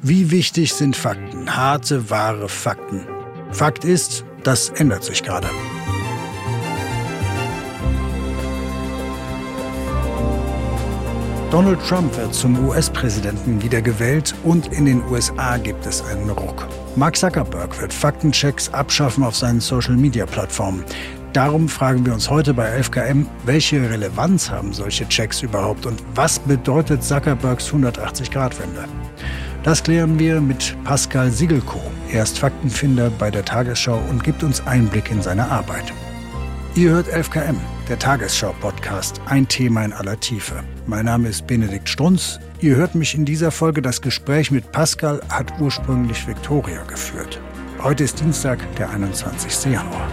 Wie wichtig sind Fakten? Harte, wahre Fakten. Fakt ist, das ändert sich gerade. Donald Trump wird zum US-Präsidenten wiedergewählt und in den USA gibt es einen Ruck. Mark Zuckerberg wird Faktenchecks abschaffen auf seinen Social-Media-Plattformen. Darum fragen wir uns heute bei 11KM, welche Relevanz haben solche Checks überhaupt und was bedeutet Zuckerbergs 180-Grad-Wende? Das klären wir mit Pascal Siegelko. Er ist Faktenfinder bei der Tagesschau und gibt uns Einblick in seine Arbeit. Ihr hört 11KM, der Tagesschau-Podcast, ein Thema in aller Tiefe. Mein Name ist Benedikt Strunz. Ihr hört mich in dieser Folge. Das Gespräch mit Pascal hat ursprünglich Viktoria geführt. Heute ist Dienstag, der 21. Januar.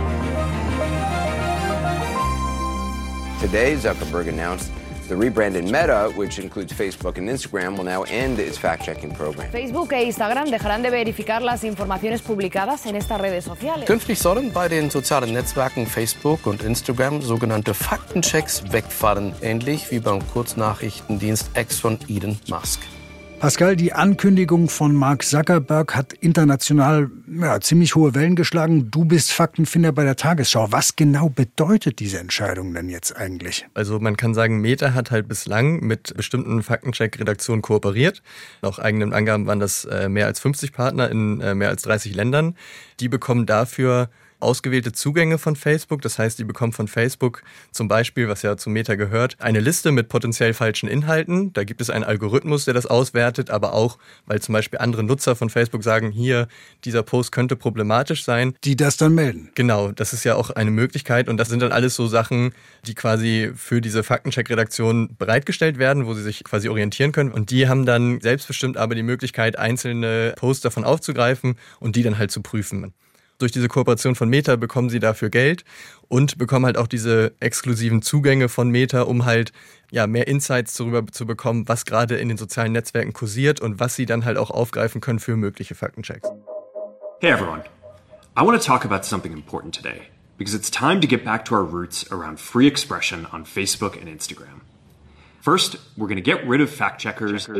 Today, Zuckerberg announced the rebranded Meta, which includes Facebook and Instagram, will now end its fact-checking program. Facebook e Instagram dejarán de verificar las informaciones publicadas en estas redes sociales. Künftig sollen bei den sozialen Netzwerken Facebook und Instagram sogenannte Faktenchecks wegfallen, ähnlich wie beim Kurznachrichtendienst X von Elon Musk. Pascal, die Ankündigung von Mark Zuckerberg hat international ziemlich hohe Wellen geschlagen. Du bist Faktenfinder bei der Tagesschau. Was genau bedeutet diese Entscheidung denn jetzt eigentlich? Also man kann sagen, Meta hat halt bislang mit bestimmten Faktencheck-Redaktionen kooperiert. Nach eigenen Angaben waren das mehr als 50 Partner in mehr als 30 Ländern. Die bekommen dafür ausgewählte Zugänge von Facebook. Das heißt, die bekommen von Facebook zum Beispiel, was ja zu Meta gehört, eine Liste mit potenziell falschen Inhalten. Da gibt es einen Algorithmus, der das auswertet, aber auch, weil zum Beispiel andere Nutzer von Facebook sagen, hier, dieser Post könnte problematisch sein. Die das dann melden. Genau, das ist ja auch eine Möglichkeit und das sind dann alles so Sachen, die quasi für diese Faktencheck-Redaktion bereitgestellt werden, wo sie sich quasi orientieren können und die haben dann selbstbestimmt aber die Möglichkeit, einzelne Posts davon aufzugreifen und die dann halt zu prüfen. Durch diese Kooperation von Meta bekommen sie dafür Geld und bekommen halt auch diese exklusiven Zugänge von Meta, um halt mehr Insights darüber zu bekommen, was gerade in den sozialen Netzwerken kursiert und was sie dann halt auch aufgreifen können für mögliche Faktenchecks. Hey everyone, I want to talk about something important today because it's time to get back to our roots around free expression on Facebook and Instagram. First, we're going to get rid of fact-checkers.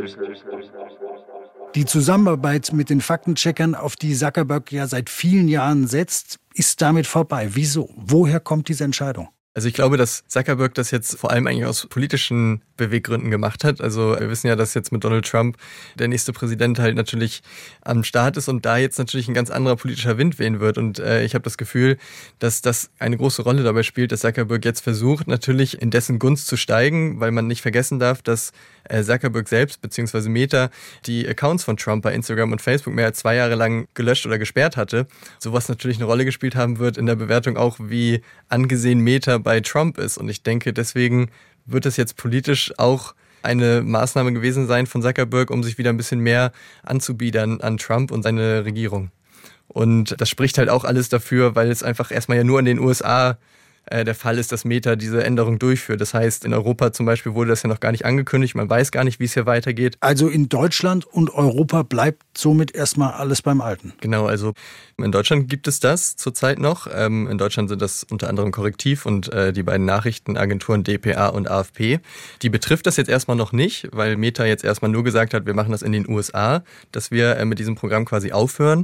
Die Zusammenarbeit mit den Faktencheckern, auf die Zuckerberg ja seit vielen Jahren setzt, ist damit vorbei. Wieso? Woher kommt diese Entscheidung? Also ich glaube, dass Zuckerberg das jetzt vor allem eigentlich aus politischen Beweggründen gemacht hat. Also wir wissen ja, dass jetzt mit Donald Trump der nächste Präsident halt natürlich am Start ist und da jetzt natürlich ein ganz anderer politischer Wind wehen wird. Und ich habe das Gefühl, dass das eine große Rolle dabei spielt, dass Zuckerberg jetzt versucht, natürlich in dessen Gunst zu steigen, weil man nicht vergessen darf, dass Zuckerberg selbst bzw. Meta die Accounts von Trump bei Instagram und Facebook mehr als 2 Jahre lang gelöscht oder gesperrt hatte. Sowas natürlich eine Rolle gespielt haben wird in der Bewertung auch, wie angesehen Meta bei Trump ist. Und ich denke, deswegen wird es jetzt politisch auch eine Maßnahme gewesen sein von Zuckerberg, um sich wieder ein bisschen mehr anzubiedern an Trump und seine Regierung. Und das spricht halt auch alles dafür, weil es einfach erstmal ja nur in den USA der Fall ist, dass Meta diese Änderung durchführt. Das heißt, in Europa zum Beispiel wurde das ja noch gar nicht angekündigt. Man weiß gar nicht, wie es hier weitergeht. Also in Deutschland und Europa bleibt somit erstmal alles beim Alten. Genau, also in Deutschland gibt es das zurzeit noch. In Deutschland sind das unter anderem Korrektiv und die beiden Nachrichtenagenturen dpa und AFP. Die betrifft das jetzt erstmal noch nicht, weil Meta jetzt erstmal nur gesagt hat, wir machen das in den USA, dass wir mit diesem Programm quasi aufhören.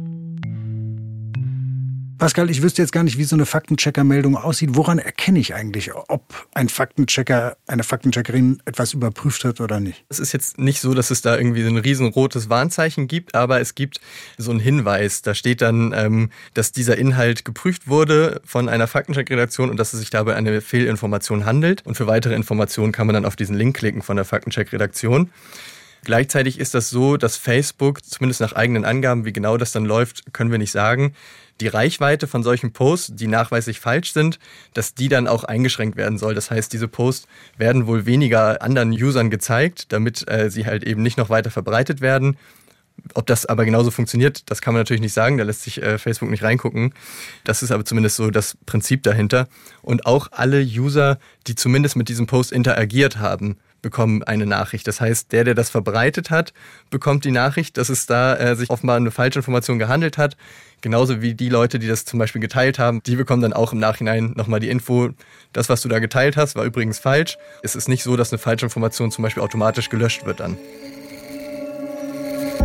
Pascal, ich wüsste jetzt gar nicht, wie so eine Faktenchecker-Meldung aussieht. Woran erkenne ich eigentlich, ob ein Faktenchecker, eine Faktencheckerin etwas überprüft hat oder nicht? Es ist jetzt nicht so, dass es da irgendwie so ein riesenrotes Warnzeichen gibt, aber es gibt so einen Hinweis. Da steht dann, dass dieser Inhalt geprüft wurde von einer Faktencheck-Redaktion und dass es sich dabei eine Fehlinformation handelt. Und für weitere Informationen kann man dann auf diesen Link klicken von der Faktencheck-Redaktion. Gleichzeitig ist das so, dass Facebook, zumindest nach eigenen Angaben, wie genau das dann läuft, können wir nicht sagen, die Reichweite von solchen Posts, die nachweislich falsch sind, dass die dann auch eingeschränkt werden soll. Das heißt, diese Posts werden wohl weniger anderen Usern gezeigt, damit sie halt eben nicht noch weiter verbreitet werden. Ob das aber genauso funktioniert, das kann man natürlich nicht sagen, da lässt sich Facebook nicht reingucken. Das ist aber zumindest so das Prinzip dahinter. Und auch alle User, die zumindest mit diesem Post interagiert haben, bekommen eine Nachricht. Das heißt, der das verbreitet hat, bekommt die Nachricht, dass es da sich offenbar eine falsche Information gehandelt hat. Genauso wie die Leute, die das zum Beispiel geteilt haben, die bekommen dann auch im Nachhinein nochmal die Info, das, was du da geteilt hast, war übrigens falsch. Es ist nicht so, dass eine falsche Information zum Beispiel automatisch gelöscht wird dann.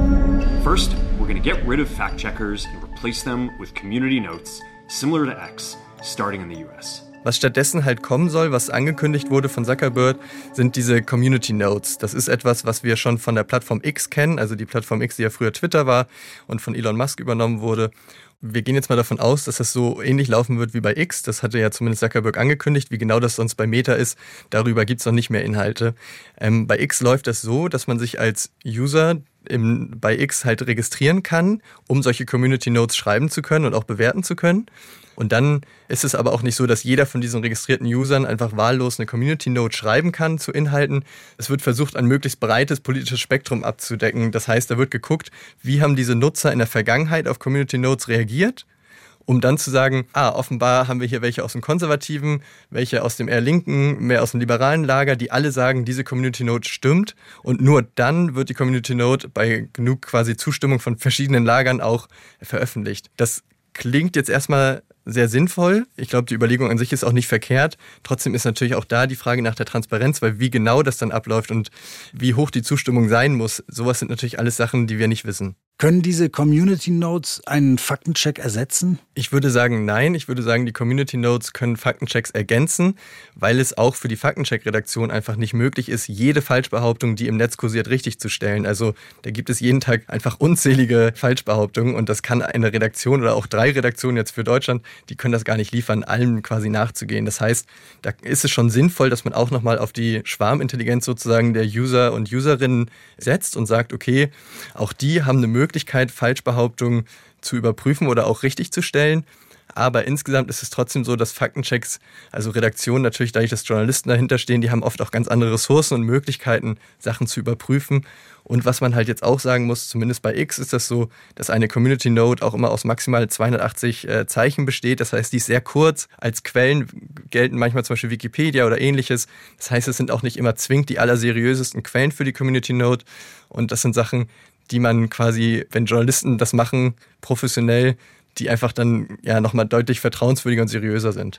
First, we're going to get rid of fact-checkers and replace them with community notes, similar to X, starting in the US. Was stattdessen halt kommen soll, was angekündigt wurde von Zuckerberg, sind diese Community Notes. Das ist etwas, was wir schon von der Plattform X kennen, also die Plattform X, die ja früher Twitter war und von Elon Musk übernommen wurde. Wir gehen jetzt mal davon aus, dass das so ähnlich laufen wird wie bei X. Das hatte ja zumindest Zuckerberg angekündigt. Wie genau das sonst bei Meta ist, darüber gibt es noch nicht mehr Inhalte. Bei X läuft das so, dass man sich als User bei X halt registrieren kann, um solche Community Notes schreiben zu können und auch bewerten zu können. Und dann ist es aber auch nicht so, dass jeder von diesen registrierten Usern einfach wahllos eine Community Note schreiben kann zu Inhalten. Es wird versucht, ein möglichst breites politisches Spektrum abzudecken. Das heißt, da wird geguckt, wie haben diese Nutzer in der Vergangenheit auf Community Notes reagiert, um dann zu sagen, offenbar haben wir hier welche aus dem konservativen, welche aus dem eher linken, mehr aus dem liberalen Lager, die alle sagen, diese Community Note stimmt. Und nur dann wird die Community Note bei genug quasi Zustimmung von verschiedenen Lagern auch veröffentlicht. Das klingt jetzt erstmal sehr sinnvoll. Ich glaube, die Überlegung an sich ist auch nicht verkehrt. Trotzdem ist natürlich auch da die Frage nach der Transparenz, weil wie genau das dann abläuft und wie hoch die Zustimmung sein muss, sowas sind natürlich alles Sachen, die wir nicht wissen. Können diese Community Notes einen Faktencheck ersetzen? Ich würde sagen, nein. Ich würde sagen, die Community Notes können Faktenchecks ergänzen, weil es auch für die Faktencheck-Redaktion einfach nicht möglich ist, jede Falschbehauptung, die im Netz kursiert, richtig zu stellen. Also da gibt es jeden Tag einfach unzählige Falschbehauptungen und das kann eine Redaktion oder auch 3 Redaktionen jetzt für Deutschland, die können das gar nicht liefern, allem quasi nachzugehen. Das heißt, da ist es schon sinnvoll, dass man auch nochmal auf die Schwarmintelligenz sozusagen der User und Userinnen setzt und sagt, okay, auch die haben eine Möglichkeit, Falschbehauptungen zu überprüfen oder auch richtig zu stellen. Aber insgesamt ist es trotzdem so, dass Faktenchecks, also Redaktionen natürlich, dadurch, dass Journalisten dahinter stehen, die haben oft auch ganz andere Ressourcen und Möglichkeiten, Sachen zu überprüfen. Und was man halt jetzt auch sagen muss, zumindest bei X ist das so, dass eine Community Note auch immer aus maximal 280 Zeichen besteht. Das heißt, die ist sehr kurz. Als Quellen gelten manchmal zum Beispiel Wikipedia oder ähnliches. Das heißt, es sind auch nicht immer zwingend die allerseriösesten Quellen für die Community Note. Und das sind Sachen, die man quasi, wenn Journalisten das machen, professionell, die einfach dann ja nochmal deutlich vertrauenswürdiger und seriöser sind.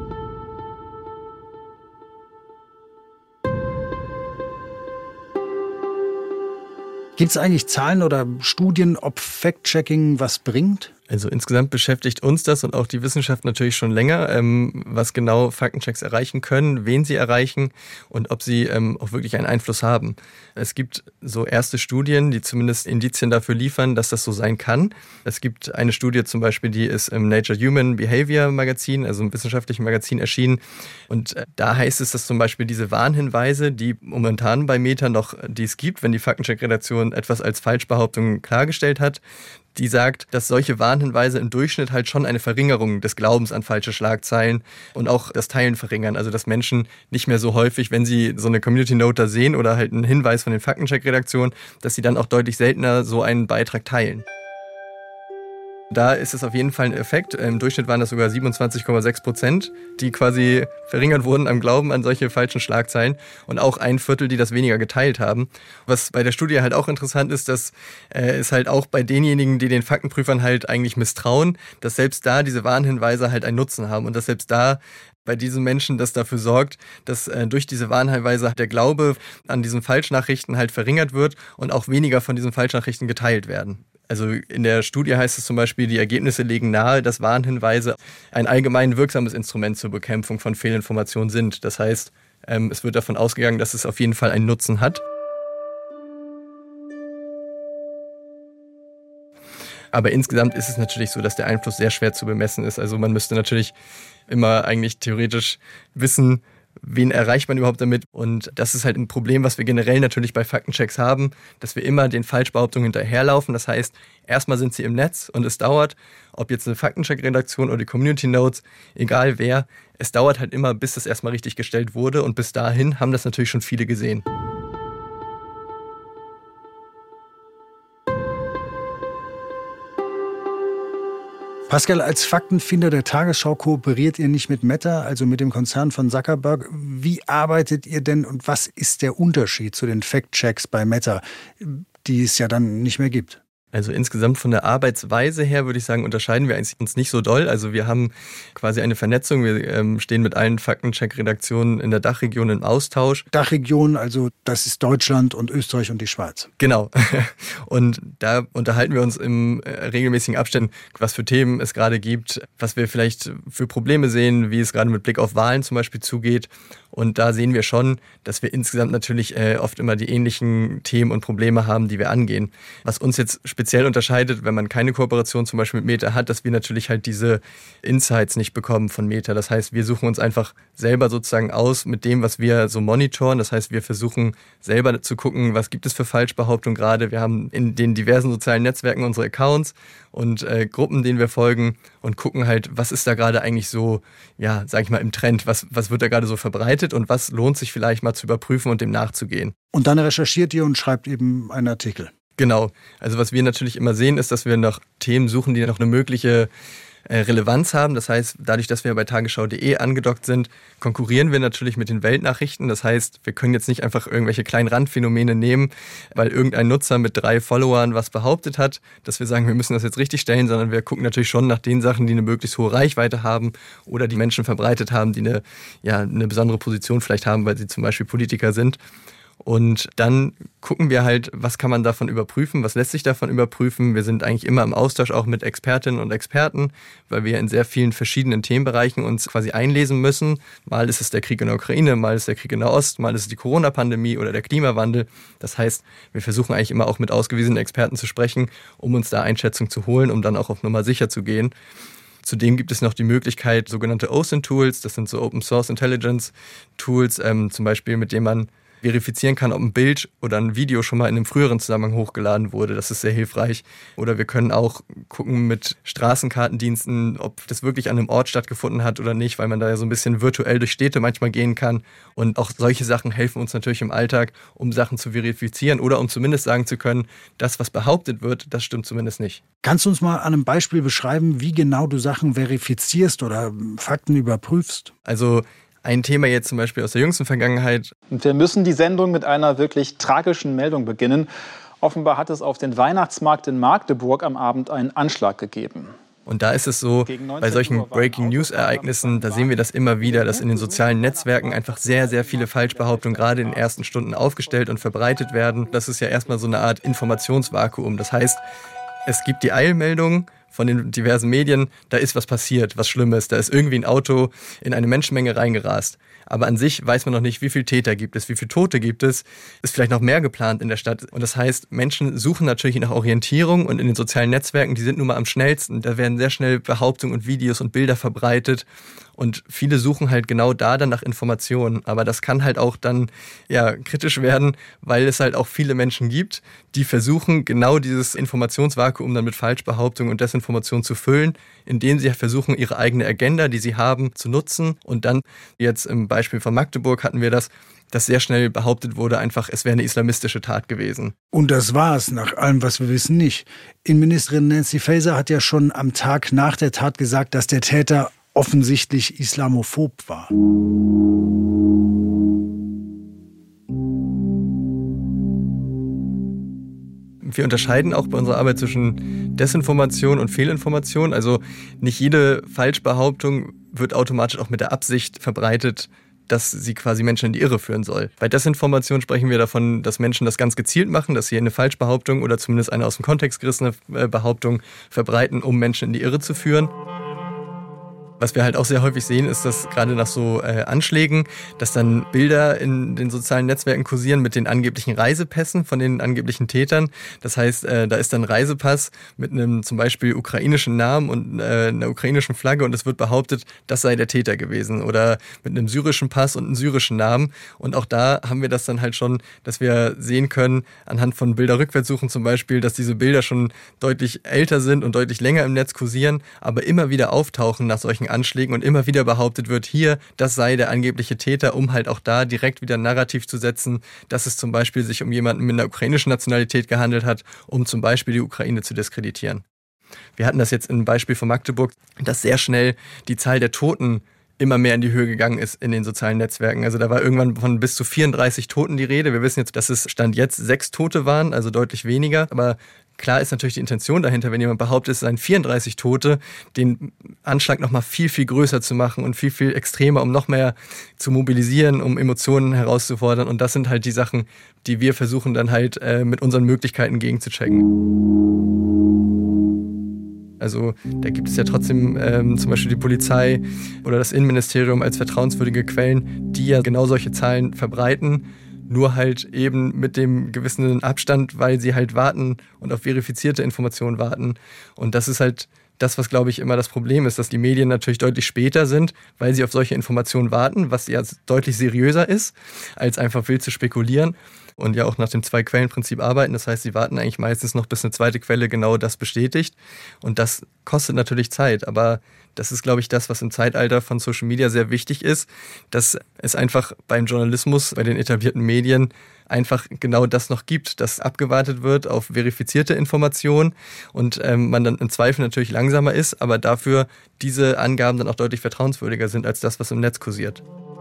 Gibt es eigentlich Zahlen oder Studien, ob Fact-Checking was bringt? Also insgesamt beschäftigt uns das und auch die Wissenschaft natürlich schon länger, was genau Faktenchecks erreichen können, wen sie erreichen und ob sie auch wirklich einen Einfluss haben. Es gibt so erste Studien, die zumindest Indizien dafür liefern, dass das so sein kann. Es gibt eine Studie zum Beispiel, die ist im Nature Human Behavior Magazin, also im wissenschaftlichen Magazin erschienen. Und da heißt es, dass zum Beispiel diese Warnhinweise, die momentan bei Meta noch, die es gibt, wenn die Faktencheck-Redaktion etwas als Falschbehauptung klargestellt hat, die sagt, dass solche Warnhinweise im Durchschnitt halt schon eine Verringerung des Glaubens an falsche Schlagzeilen und auch das Teilen verringern. Also dass Menschen nicht mehr so häufig, wenn sie so eine Community Note da sehen oder halt einen Hinweis von den Faktencheck-Redaktionen, dass sie dann auch deutlich seltener so einen Beitrag teilen. Da ist es auf jeden Fall ein Effekt. Im Durchschnitt waren das sogar 27,6%, die quasi verringert wurden am Glauben an solche falschen Schlagzeilen und auch 1/4, die das weniger geteilt haben. Was bei der Studie halt auch interessant ist, dass es halt auch bei denjenigen, die den Faktenprüfern halt eigentlich misstrauen, dass selbst da diese Warnhinweise halt einen Nutzen haben und dass selbst da bei diesen Menschen das dafür sorgt, dass durch diese Warnhinweise der Glaube an diesen Falschnachrichten halt verringert wird und auch weniger von diesen Falschnachrichten geteilt werden. Also in der Studie heißt es zum Beispiel, die Ergebnisse legen nahe, dass Warnhinweise ein allgemein wirksames Instrument zur Bekämpfung von Fehlinformationen sind. Das heißt, es wird davon ausgegangen, dass es auf jeden Fall einen Nutzen hat. Aber insgesamt ist es natürlich so, dass der Einfluss sehr schwer zu bemessen ist. Also man müsste natürlich immer eigentlich theoretisch wissen, wen erreicht man überhaupt damit? Und das ist halt ein Problem, was wir generell natürlich bei Faktenchecks haben, dass wir immer den Falschbehauptungen hinterherlaufen. Das heißt, erstmal sind sie im Netz und es dauert, ob jetzt eine Faktencheck-Redaktion oder die Community Notes, egal wer, es dauert halt immer, bis das erstmal richtig gestellt wurde und bis dahin haben das natürlich schon viele gesehen. Pascal, als Faktenfinder der Tagesschau kooperiert ihr nicht mit Meta, also mit dem Konzern von Zuckerberg. Wie arbeitet ihr denn und was ist der Unterschied zu den Fact-Checks bei Meta, die es ja dann nicht mehr gibt? Also insgesamt von der Arbeitsweise her würde ich sagen, unterscheiden wir uns nicht so doll. Also wir haben quasi eine Vernetzung. Wir stehen mit allen Faktencheck-Redaktionen in der Dachregion im Austausch. Dachregion, also das ist Deutschland und Österreich und die Schweiz. Genau. Und da unterhalten wir uns im regelmäßigen Abständen, was für Themen es gerade gibt, was wir vielleicht für Probleme sehen, wie es gerade mit Blick auf Wahlen zum Beispiel zugeht. Und da sehen wir schon, dass wir insgesamt natürlich oft immer die ähnlichen Themen und Probleme haben, die wir angehen. Was uns jetzt speziell unterscheidet, wenn man keine Kooperation zum Beispiel mit Meta hat, dass wir natürlich halt diese Insights nicht bekommen von Meta. Das heißt, wir suchen uns einfach selber sozusagen aus mit dem, was wir so monitoren. Das heißt, wir versuchen selber zu gucken, was gibt es für Falschbehauptungen gerade. Wir haben in den diversen sozialen Netzwerken unsere Accounts und Gruppen, denen wir folgen und gucken halt, was ist da gerade eigentlich so, ja, sag ich mal, im Trend, was wird da gerade so verbreitet und was lohnt sich vielleicht mal zu überprüfen und dem nachzugehen. Und dann recherchiert ihr und schreibt eben einen Artikel. Genau. Also was wir natürlich immer sehen, ist, dass wir nach Themen suchen, die noch eine mögliche Relevanz haben. Das heißt, dadurch, dass wir bei tagesschau.de angedockt sind, konkurrieren wir natürlich mit den Weltnachrichten. Das heißt, wir können jetzt nicht einfach irgendwelche kleinen Randphänomene nehmen, weil irgendein Nutzer mit 3 Followern was behauptet hat, dass wir sagen, wir müssen das jetzt richtig stellen, sondern wir gucken natürlich schon nach den Sachen, die eine möglichst hohe Reichweite haben oder die Menschen verbreitet haben, die eine besondere Position vielleicht haben, weil sie zum Beispiel Politiker sind. Und dann gucken wir halt, was kann man davon überprüfen, was lässt sich davon überprüfen. Wir sind eigentlich immer im Austausch auch mit Expertinnen und Experten, weil wir in sehr vielen verschiedenen Themenbereichen uns quasi einlesen müssen. Mal ist es der Krieg in der Ukraine, mal ist es der Krieg in der Ost, mal ist es die Corona-Pandemie oder der Klimawandel. Das heißt, wir versuchen eigentlich immer auch mit ausgewiesenen Experten zu sprechen, um uns da Einschätzung zu holen, um dann auch auf Nummer sicher zu gehen. Zudem gibt es noch die Möglichkeit, sogenannte OSINT-Tools, das sind so Open Source Intelligence Tools, zum Beispiel mit denen man verifizieren kann, ob ein Bild oder ein Video schon mal in einem früheren Zusammenhang hochgeladen wurde. Das ist sehr hilfreich. Oder wir können auch gucken mit Straßenkartendiensten, ob das wirklich an einem Ort stattgefunden hat oder nicht, weil man da ja so ein bisschen virtuell durch Städte manchmal gehen kann. Und auch solche Sachen helfen uns natürlich im Alltag, um Sachen zu verifizieren oder um zumindest sagen zu können, das, was behauptet wird, das stimmt zumindest nicht. Kannst du uns mal an einem Beispiel beschreiben, wie genau du Sachen verifizierst oder Fakten überprüfst? Also ein Thema jetzt zum Beispiel aus der jüngsten Vergangenheit. Und wir müssen die Sendung mit einer wirklich tragischen Meldung beginnen. Offenbar hat es auf den Weihnachtsmarkt in Magdeburg am Abend einen Anschlag gegeben. Und da ist es so, bei solchen Breaking-News-Ereignissen, da sehen wir das immer wieder, dass in den sozialen Netzwerken einfach sehr, sehr viele Falschbehauptungen gerade in den ersten Stunden aufgestellt und verbreitet werden. Das ist ja erstmal so eine Art Informationsvakuum. Das heißt, es gibt die Eilmeldung von den diversen Medien, da ist was passiert, was Schlimmes, da ist irgendwie ein Auto in eine Menschenmenge reingerast. Aber an sich weiß man noch nicht, wie viele Täter gibt es, wie viele Tote gibt es, ist vielleicht noch mehr geplant in der Stadt. Und das heißt, Menschen suchen natürlich nach Orientierung und in den sozialen Netzwerken, die sind nun mal am schnellsten. Da werden sehr schnell Behauptungen und Videos und Bilder verbreitet. Und viele suchen halt genau da dann nach Informationen. Aber das kann halt auch dann kritisch werden, weil es halt auch viele Menschen gibt, die versuchen, genau dieses Informationsvakuum dann mit Falschbehauptungen und Desinformation zu füllen, indem sie versuchen, ihre eigene Agenda, die sie haben, zu nutzen. Und dann, jetzt im Beispiel von Magdeburg hatten wir das, dass sehr schnell behauptet wurde, einfach, es wäre eine islamistische Tat gewesen. Und das war es, nach allem, was wir wissen, nicht. Innenministerin Nancy Faeser hat ja schon am Tag nach der Tat gesagt, dass der Täter offensichtlich islamophob war. Wir unterscheiden auch bei unserer Arbeit zwischen Desinformation und Fehlinformation. Also nicht jede Falschbehauptung wird automatisch auch mit der Absicht verbreitet, dass sie quasi Menschen in die Irre führen soll. Bei Desinformation sprechen wir davon, dass Menschen das ganz gezielt machen, dass sie eine Falschbehauptung oder zumindest eine aus dem Kontext gerissene Behauptung verbreiten, um Menschen in die Irre zu führen. Was wir halt auch sehr häufig sehen, ist, dass gerade nach so Anschlägen, dass dann Bilder in den sozialen Netzwerken kursieren mit den angeblichen Reisepässen von den angeblichen Tätern. Das heißt, da ist dann ein Reisepass mit einem zum Beispiel ukrainischen Namen und einer ukrainischen Flagge und es wird behauptet, das sei der Täter gewesen. Oder mit einem syrischen Pass und einem syrischen Namen. Und auch da haben wir das dann halt schon, dass wir sehen können, anhand von Bilderrückwärtssuchen zum Beispiel, dass diese Bilder schon deutlich älter sind und deutlich länger im Netz kursieren, aber immer wieder auftauchen nach solchen Anschlägen und immer wieder behauptet wird, hier, das sei der angebliche Täter, um halt auch da direkt wieder ein Narrativ zu setzen, dass es zum Beispiel sich um jemanden mit einer ukrainischen Nationalität gehandelt hat, um zum Beispiel die Ukraine zu diskreditieren. Wir hatten das jetzt im Beispiel von Magdeburg, dass sehr schnell die Zahl der Toten immer mehr in die Höhe gegangen ist in den sozialen Netzwerken. Also da war irgendwann von bis zu 34 Toten die Rede. Wir wissen jetzt, dass es Stand jetzt 6 Tote waren, also deutlich weniger. Aber klar ist natürlich die Intention dahinter, wenn jemand behauptet, es seien 34 Tote, den Anschlag nochmal viel, viel größer zu machen und viel, viel extremer, um noch mehr zu mobilisieren, um Emotionen herauszufordern. Und das sind halt die Sachen, die wir versuchen dann halt mit unseren Möglichkeiten gegenzuchecken. Also da gibt es ja trotzdem zum Beispiel die Polizei oder das Innenministerium als vertrauenswürdige Quellen, die ja genau solche Zahlen verbreiten, nur halt eben mit dem gewissen Abstand, weil sie halt warten und auf verifizierte Informationen warten. Und das ist halt das, was, glaube ich, immer das Problem ist, dass die Medien natürlich deutlich später sind, weil sie auf solche Informationen warten, was ja deutlich seriöser ist, als einfach wild zu spekulieren. Und ja auch nach dem Zwei-Quellen-Prinzip arbeiten. Das heißt, sie warten eigentlich meistens noch, bis eine zweite Quelle genau das bestätigt. Und das kostet natürlich Zeit. Aber das ist, glaube ich, das, was im Zeitalter von Social Media sehr wichtig ist, dass es einfach beim Journalismus, bei den etablierten Medien einfach genau das noch gibt, dass abgewartet wird auf verifizierte Informationen und man dann im Zweifel natürlich langsamer ist, aber dafür diese Angaben dann auch deutlich vertrauenswürdiger sind als das, was im Netz kursiert.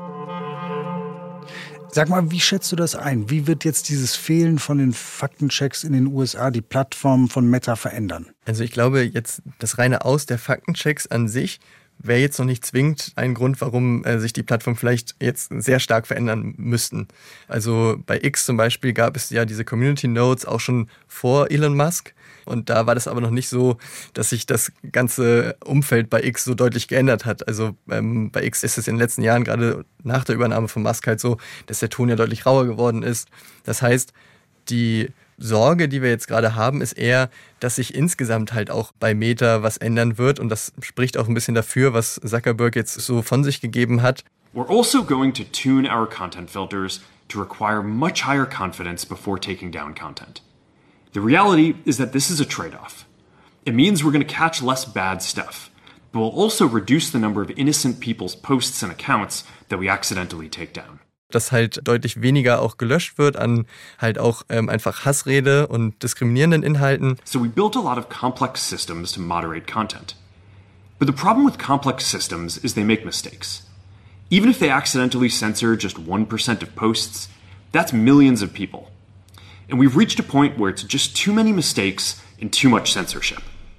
Sag mal, wie schätzt du das ein? Wie wird jetzt dieses Fehlen von den Faktenchecks in den USA die Plattform von Meta verändern? Also ich glaube, jetzt das reine Aus der Faktenchecks an sich wäre jetzt noch nicht zwingend ein Grund, warum sich die Plattform vielleicht jetzt sehr stark verändern müssten. Also bei X zum Beispiel gab es ja diese Community Notes auch schon vor Elon Musk. Und da war das aber noch nicht so, dass sich das ganze Umfeld bei X so deutlich geändert hat. Also bei X ist es in den letzten Jahren, gerade nach der Übernahme von Musk halt so, dass der Ton ja deutlich rauer geworden ist. Das heißt, die Sorge, die wir jetzt gerade haben, ist eher, dass sich insgesamt halt auch bei Meta was ändern wird. Und das spricht auch ein bisschen dafür, was Zuckerberg jetzt so von sich gegeben hat. We're also going to tune our content filters to require much higher confidence before taking down content. The reality is that this is a trade-off. It means we're going to catch less bad stuff, but we'll also reduce the number of innocent people's posts and accounts that we accidentally take down. Dass halt deutlich weniger auch gelöscht wird an halt auch einfach Hassrede und diskriminierenden Inhalten. So we built a lot of complex systems to moderate content. But the problem with complex systems is they make mistakes. Even if they accidentally censor just 1% of posts, that's millions of people. And we've reached a point where it's just too many mistakes and too much censorship.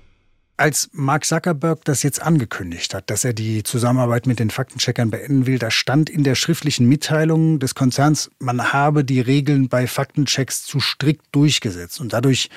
Als Mark Zuckerberg das jetzt angekündigt hat, dass er die Zusammenarbeit mit den Faktencheckern beenden will, da stand in der schriftlichen Mitteilung des Konzerns, man habe die Regeln bei Faktenchecks zu strikt durchgesetzt und dadurch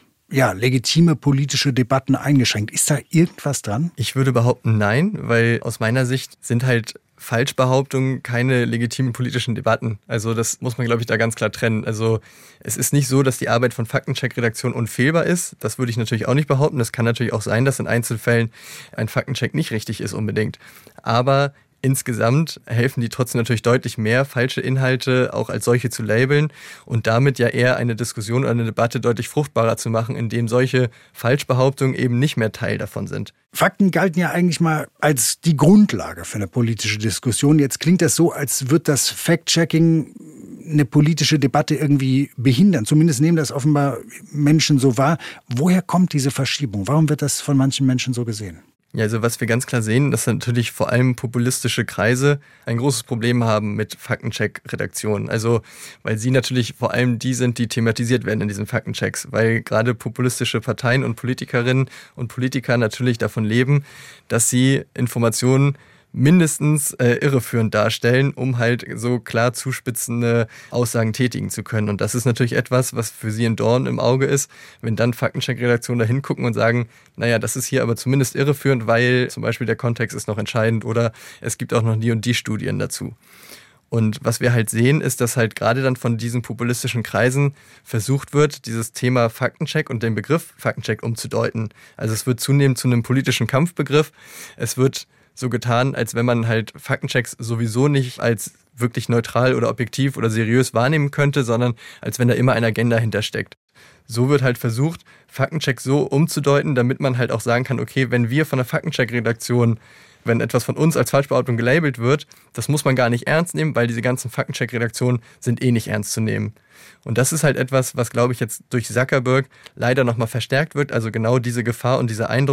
legitime politische Debatten eingeschränkt. Ist da irgendwas dran? Ich würde behaupten, nein, weil aus meiner Sicht sind halt Falschbehauptungen keine legitimen politischen Debatten. Also das muss man, glaube ich, da ganz klar trennen. Also es ist nicht so, dass die Arbeit von Faktencheck-Redaktionen unfehlbar ist. Das würde ich natürlich auch nicht behaupten. Das kann natürlich auch sein, dass in Einzelfällen ein Faktencheck nicht richtig ist unbedingt. Aber insgesamt helfen die trotzdem natürlich deutlich mehr, falsche Inhalte auch als solche zu labeln und damit ja eher eine Diskussion oder eine Debatte deutlich fruchtbarer zu machen, indem solche Falschbehauptungen eben nicht mehr Teil davon sind. Fakten galten ja eigentlich mal als die Grundlage für eine politische Diskussion. Jetzt klingt das so, als wird das Fact-Checking eine politische Debatte irgendwie behindern. Zumindest nehmen das offenbar Menschen so wahr. Woher kommt diese Verschiebung? Warum wird das von manchen Menschen so gesehen? Ja, also was wir ganz klar sehen, dass natürlich vor allem populistische Kreise ein großes Problem haben mit Faktencheck-Redaktionen. Also weil sie natürlich vor allem die sind, die thematisiert werden in diesen Faktenchecks. Weil gerade populistische Parteien und Politikerinnen und Politiker natürlich davon leben, dass sie Informationen mindestens irreführend darstellen, um halt so klar zuspitzende Aussagen tätigen zu können. Und das ist natürlich etwas, was für sie ein Dorn im Auge ist, wenn dann Faktencheck-Redaktionen da hingucken und sagen, naja, das ist hier aber zumindest irreführend, weil zum Beispiel der Kontext ist noch entscheidend oder es gibt auch noch die und die Studien dazu. Und was wir halt sehen, ist, dass halt gerade dann von diesen populistischen Kreisen versucht wird, dieses Thema Faktencheck und den Begriff Faktencheck umzudeuten. Also es wird zunehmend zu einem politischen Kampfbegriff. Es wird so getan, als wenn man halt Faktenchecks sowieso nicht als wirklich neutral oder objektiv oder seriös wahrnehmen könnte, sondern als wenn da immer eine Agenda hintersteckt. So wird halt versucht, Faktenchecks so umzudeuten, damit man halt auch sagen kann, okay, wenn wir von der Faktencheck-Redaktion, wenn etwas von uns als Falschbehauptung gelabelt wird, das muss man gar nicht ernst nehmen, weil diese ganzen Faktencheck-Redaktionen sind eh nicht ernst zu nehmen. Und das ist halt etwas, was, glaube ich, jetzt durch Zuckerberg leider nochmal verstärkt wird. Also genau diese Gefahr und dieser Eindruck,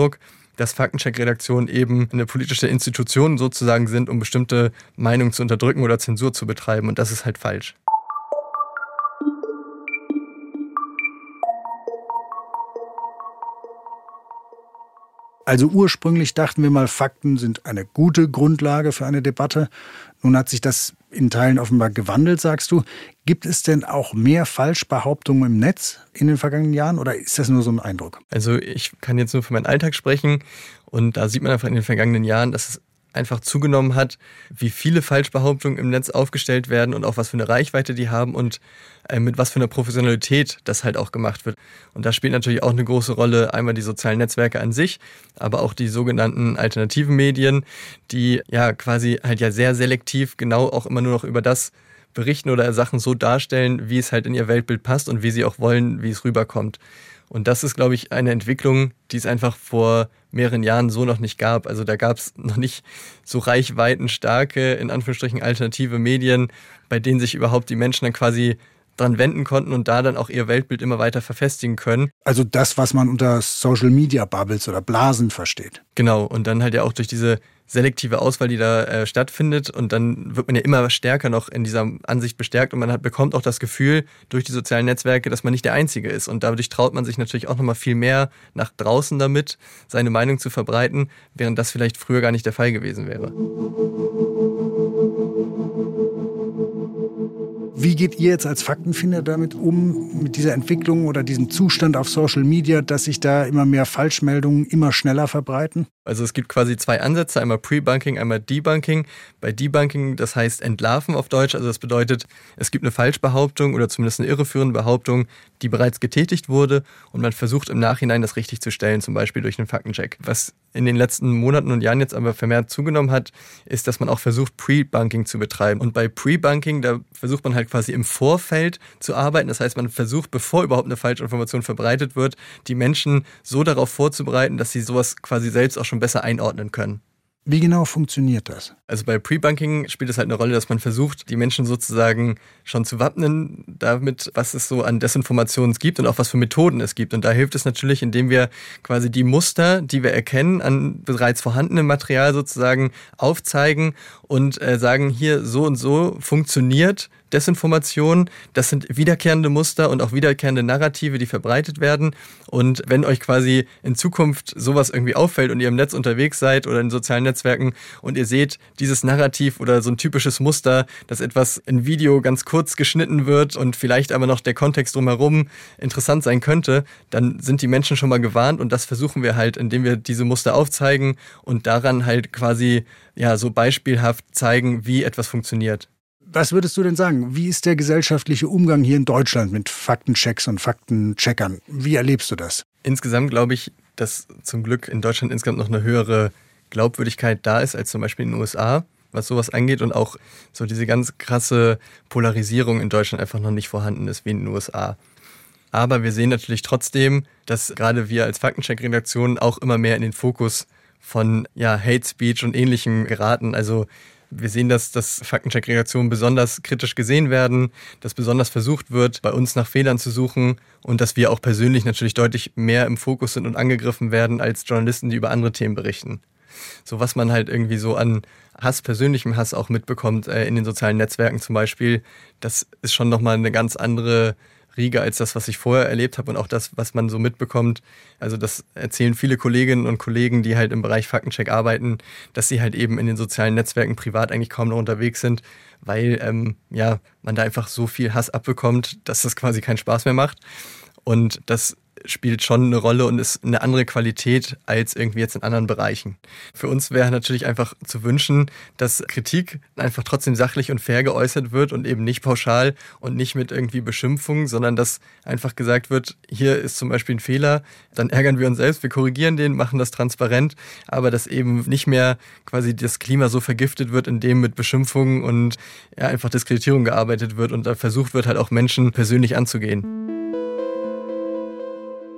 dass Faktencheck-Redaktionen eben eine politische Institution sozusagen sind, um bestimmte Meinungen zu unterdrücken oder Zensur zu betreiben. Und das ist halt falsch. Also ursprünglich dachten wir mal, Fakten sind eine gute Grundlage für eine Debatte. Nun hat sich das in Teilen offenbar gewandelt, sagst du. Gibt es denn auch mehr Falschbehauptungen im Netz in den vergangenen Jahren oder ist das nur so ein Eindruck? Also ich kann jetzt nur für meinen Alltag sprechen und da sieht man einfach in den vergangenen Jahren, dass es einfach zugenommen hat, wie viele Falschbehauptungen im Netz aufgestellt werden und auch was für eine Reichweite die haben und mit was für einer Professionalität das halt auch gemacht wird. Und da spielt natürlich auch eine große Rolle einmal die sozialen Netzwerke an sich, aber auch die sogenannten alternativen Medien, die ja quasi halt ja sehr selektiv genau auch immer nur noch über das berichten oder Sachen so darstellen, wie es halt in ihr Weltbild passt und wie sie auch wollen, wie es rüberkommt. Und das ist, glaube ich, eine Entwicklung, die es einfach vor mehreren Jahren so noch nicht gab. Also da gab es noch nicht so reichweitenstarke, in Anführungsstrichen alternative Medien, bei denen sich überhaupt die Menschen dann quasi dran wenden konnten und da dann auch ihr Weltbild immer weiter verfestigen können. Also das, was man unter Social-Media-Bubbles oder Blasen versteht. Genau, und dann halt ja auch durch diese selektive Auswahl, die da stattfindet und dann wird man ja immer stärker noch in dieser Ansicht bestärkt und man bekommt auch das Gefühl durch die sozialen Netzwerke, dass man nicht der Einzige ist und dadurch traut man sich natürlich auch nochmal viel mehr nach draußen damit, seine Meinung zu verbreiten, während das vielleicht früher gar nicht der Fall gewesen wäre. Wie geht ihr jetzt als Faktenfinder damit um, mit dieser Entwicklung oder diesem Zustand auf Social Media, dass sich da immer mehr Falschmeldungen immer schneller verbreiten? Also es gibt quasi zwei Ansätze, einmal Pre-Bunking, einmal Debunking. Bei Debunking, das heißt entlarven auf Deutsch, also das bedeutet, es gibt eine Falschbehauptung oder zumindest eine irreführende Behauptung, die bereits getätigt wurde und man versucht im Nachhinein das richtig zu stellen, zum Beispiel durch einen Faktencheck. Was in den letzten Monaten und Jahren jetzt aber vermehrt zugenommen hat, ist, dass man auch versucht, Pre-Bunking zu betreiben. Und bei Pre-Bunking, da versucht man halt quasi im Vorfeld zu arbeiten. Das heißt, man versucht, bevor überhaupt eine Falschinformation verbreitet wird, die Menschen so darauf vorzubereiten, dass sie sowas quasi selbst auch schon besser einordnen können. Wie genau funktioniert das? Also bei Pre-Bunking spielt es halt eine Rolle, dass man versucht, die Menschen sozusagen schon zu wappnen damit, was es so an Desinformationen gibt und auch was für Methoden es gibt. Und da hilft es natürlich, indem wir quasi die Muster, die wir erkennen, an bereits vorhandenem Material sozusagen aufzeigen und sagen, hier so und so funktioniert Desinformation. Das sind wiederkehrende Muster und auch wiederkehrende Narrative, die verbreitet werden. Und wenn euch quasi in Zukunft sowas irgendwie auffällt und ihr im Netz unterwegs seid oder in sozialen Netzwerken und ihr seht dieses Narrativ oder so ein typisches Muster, dass etwas in Video ganz kurz geschnitten wird und vielleicht aber noch der Kontext drumherum interessant sein könnte, dann sind die Menschen schon mal gewarnt und das versuchen wir halt, indem wir diese Muster aufzeigen und daran halt quasi ja so beispielhaft zeigen, wie etwas funktioniert. Was würdest du denn sagen? Wie ist der gesellschaftliche Umgang hier in Deutschland mit Faktenchecks und Faktencheckern? Wie erlebst du das? Insgesamt glaube ich, dass zum Glück in Deutschland insgesamt noch eine höhere Glaubwürdigkeit da ist als zum Beispiel in den USA, was sowas angeht und auch so diese ganz krasse Polarisierung in Deutschland einfach noch nicht vorhanden ist wie in den USA. Aber wir sehen natürlich trotzdem, dass gerade wir als Faktencheck-Redaktion auch immer mehr in den Fokus von Hate Speech und Ähnlichem geraten. Also wir sehen, dass Faktencheck-Redaktionen besonders kritisch gesehen werden, dass besonders versucht wird, bei uns nach Fehlern zu suchen und dass wir auch persönlich natürlich deutlich mehr im Fokus sind und angegriffen werden als Journalisten, die über andere Themen berichten. So was man halt irgendwie so an Hass, persönlichem Hass auch mitbekommt in den sozialen Netzwerken zum Beispiel, das ist schon nochmal eine ganz andere Riege als das, was ich vorher erlebt habe und auch das, was man so mitbekommt. Also das erzählen viele Kolleginnen und Kollegen, die halt im Bereich Faktencheck arbeiten, dass sie halt eben in den sozialen Netzwerken privat eigentlich kaum noch unterwegs sind, weil man da einfach so viel Hass abbekommt, dass das quasi keinen Spaß mehr macht. Und das spielt schon eine Rolle und ist eine andere Qualität als irgendwie jetzt in anderen Bereichen. Für uns wäre natürlich einfach zu wünschen, dass Kritik einfach trotzdem sachlich und fair geäußert wird und eben nicht pauschal und nicht mit irgendwie Beschimpfungen, sondern dass einfach gesagt wird, hier ist zum Beispiel ein Fehler, dann ärgern wir uns selbst, wir korrigieren den, machen das transparent, aber dass eben nicht mehr quasi das Klima so vergiftet wird, indem mit Beschimpfungen und einfach Diskreditierung gearbeitet wird und da versucht wird halt auch Menschen persönlich anzugehen.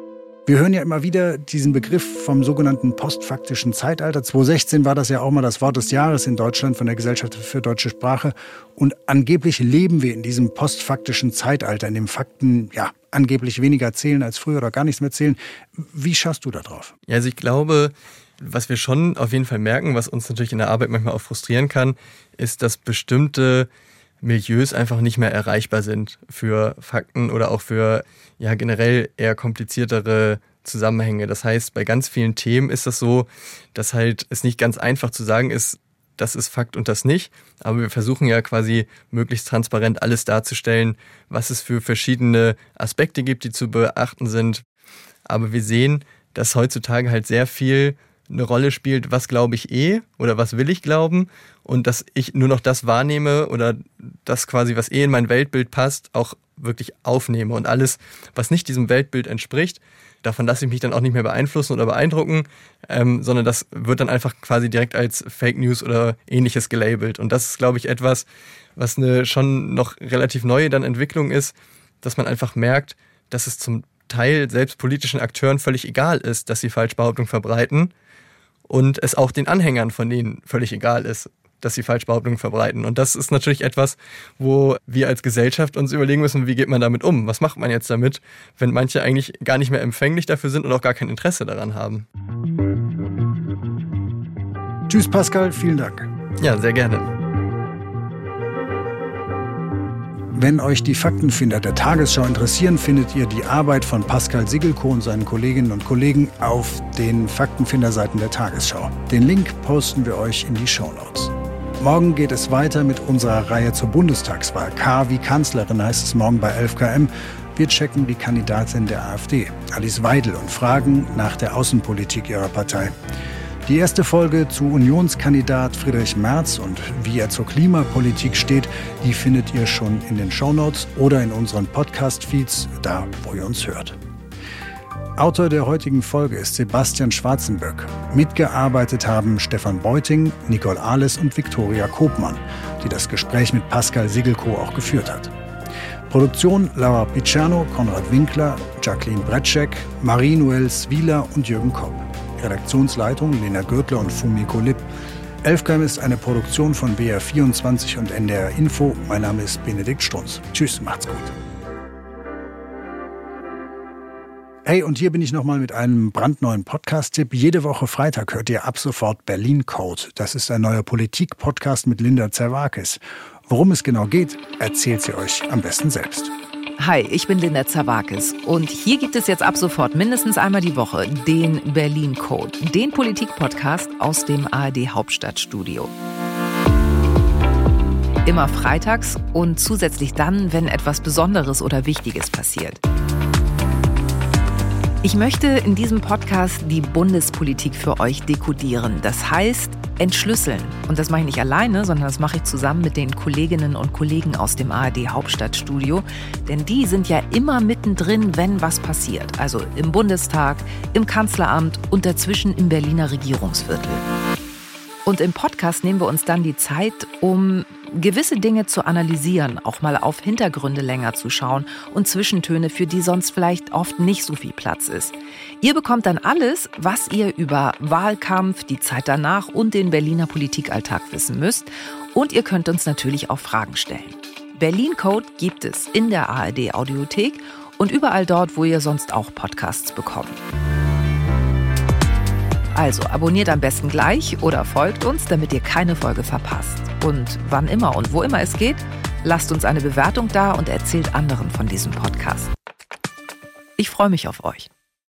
Wir hören ja immer wieder diesen Begriff vom sogenannten postfaktischen Zeitalter. 2016 war das ja auch mal das Wort des Jahres in Deutschland von der Gesellschaft für deutsche Sprache. Und angeblich leben wir in diesem postfaktischen Zeitalter, in dem Fakten angeblich weniger zählen als früher oder gar nichts mehr zählen. Wie schaust du da drauf? Ja, also ich glaube, was wir schon auf jeden Fall merken, was uns natürlich in der Arbeit manchmal auch frustrieren kann, ist, dass bestimmte Milieus einfach nicht mehr erreichbar sind für Fakten oder auch für generell eher kompliziertere Zusammenhänge. Das heißt, bei ganz vielen Themen ist das so, dass halt es nicht ganz einfach zu sagen ist, das ist Fakt und das nicht. Aber wir versuchen ja quasi möglichst transparent alles darzustellen, was es für verschiedene Aspekte gibt, die zu beachten sind. Aber wir sehen, dass heutzutage halt sehr viel eine Rolle spielt, was glaube ich oder was will ich glauben, und dass ich nur noch das wahrnehme oder das quasi, was in mein Weltbild passt, auch wirklich aufnehme. Und alles, was nicht diesem Weltbild entspricht, davon lasse ich mich dann auch nicht mehr beeinflussen oder beeindrucken, sondern das wird dann einfach quasi direkt als Fake News oder Ähnliches gelabelt. Und das ist, glaube ich, etwas, was eine schon noch relativ neue dann Entwicklung ist, dass man einfach merkt, dass es zum Teil selbst politischen Akteuren völlig egal ist, dass sie Falschbehauptungen verbreiten, und es auch den Anhängern von denen völlig egal ist, dass sie Falschbehauptungen verbreiten. Und das ist natürlich etwas, wo wir als Gesellschaft uns überlegen müssen, wie geht man damit um? Was macht man jetzt damit, wenn manche eigentlich gar nicht mehr empfänglich dafür sind und auch gar kein Interesse daran haben? Tschüss Pascal, vielen Dank. Ja, sehr gerne. Wenn euch die Faktenfinder der Tagesschau interessieren, findet ihr die Arbeit von Pascal Sigelko und seinen Kolleginnen und Kollegen auf den Faktenfinder-Seiten der Tagesschau. Den Link posten wir euch in die Shownotes. Morgen geht es weiter mit unserer Reihe zur Bundestagswahl. K wie Kanzlerin heißt es morgen bei 11KM. Wir checken die Kandidatin der AfD, Alice Weidel, und fragen nach der Außenpolitik ihrer Partei. Die erste Folge zu Unionskandidat Friedrich Merz und wie er zur Klimapolitik steht, die findet ihr schon in den Shownotes oder in unseren Podcast-Feeds, da wo ihr uns hört. Autor der heutigen Folge ist Sebastian Schwarzenböck. Mitgearbeitet haben Stefan Beuting, Nicole Ahles und Viktoria Kopmann, die das Gespräch mit Pascal Sigelko auch geführt hat. Produktion Laura Picerno, Konrad Winkler, Jacqueline Bretschek, Marie-Noël Swieler und Jürgen Kopp. Redaktionsleitung Lena Gürtler und Fumiko Lipp. 11KM ist eine Produktion von BR24 und NDR Info. Mein Name ist Benedikt Strunz. Tschüss, macht's gut. Hey, und hier bin ich nochmal mit einem brandneuen Podcast-Tipp. Jede Woche Freitag hört ihr ab sofort Berlin Code. Das ist ein neuer Politik-Podcast mit Linda Zerwakis. Worum es genau geht, erzählt sie euch am besten selbst. Hi, ich bin Linda Zerwakis und hier gibt es jetzt ab sofort mindestens einmal die Woche den Berlin Code, den Politik-Podcast aus dem ARD Hauptstadtstudio. Immer freitags und zusätzlich dann, wenn etwas Besonderes oder Wichtiges passiert. Ich möchte in diesem Podcast die Bundespolitik für euch dekodieren. Das heißt, entschlüsseln. Und das mache ich nicht alleine, sondern das mache ich zusammen mit den Kolleginnen und Kollegen aus dem ARD Hauptstadtstudio. Denn die sind ja immer mittendrin, wenn was passiert. Also im Bundestag, im Kanzleramt und dazwischen im Berliner Regierungsviertel. Und im Podcast nehmen wir uns dann die Zeit, um gewisse Dinge zu analysieren, auch mal auf Hintergründe länger zu schauen und Zwischentöne, für die sonst vielleicht oft nicht so viel Platz ist. Ihr bekommt dann alles, was ihr über Wahlkampf, die Zeit danach und den Berliner Politikalltag wissen müsst. Und ihr könnt uns natürlich auch Fragen stellen. Berlin Code gibt es in der ARD Audiothek und überall dort, wo ihr sonst auch Podcasts bekommt. Also abonniert am besten gleich oder folgt uns, damit ihr keine Folge verpasst. Und wann immer und wo immer es geht, lasst uns eine Bewertung da und erzählt anderen von diesem Podcast. Ich freue mich auf euch.